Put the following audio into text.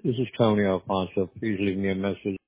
This is Tony Alfonso. Please leave me a message.